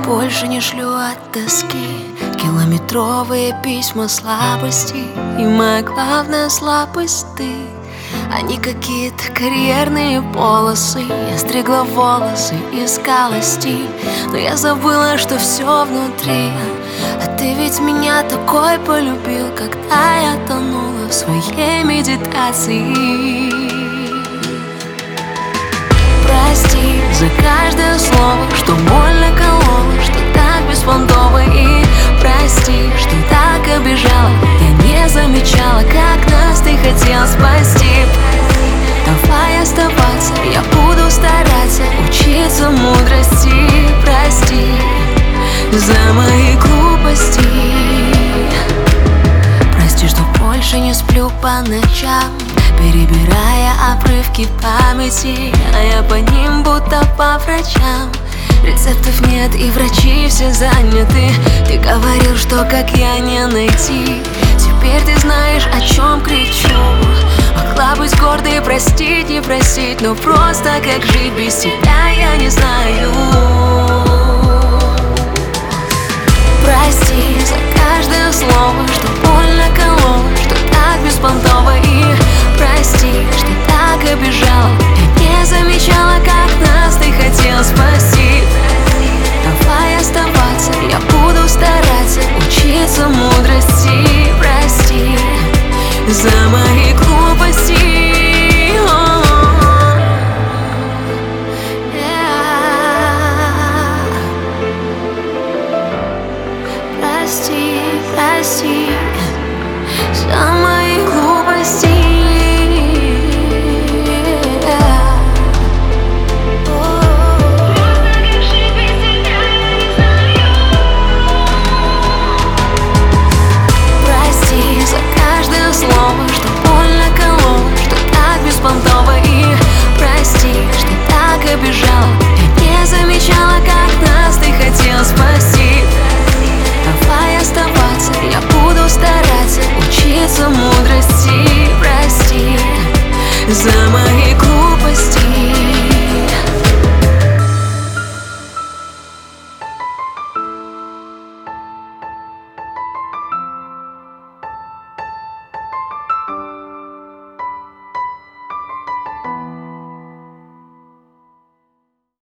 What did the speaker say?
больше не шлю от тоски километровые письма слабости. И моя главная слабость ты, а не какие-то карьерные полосы. Я стригла волосы, искала стиль, но я забыла, что все внутри. А ты ведь меня такой полюбил, когда я тонула в своей медитации. Прости за каждое слово, что больно кололо, что так беспонтово. И прости, что так обижала. Я не замечала, как нас ты хотел спасти. Давай оставаться, я буду стараться учиться мудрости. Прости за мои глупости. Прости, что больше не сплю по ночам, перебирая обрывки памяти, а я по ним будто по врачам. Рецептов нет и врачи все заняты. Ты говорил, что как я не найти. Теперь ты знаешь, о чем кричу. Могла быть гордой, простить, не просить, но просто как жить без тебя я не знаю. Прости за каждое слово, что больно кололо, что так беспонтово. И прости, что так обижала. Я не замечала, как нас ты хотел спасти. Давай оставаться, я буду стараться учиться мудрости. Прости за мои глупости. Прости, прости.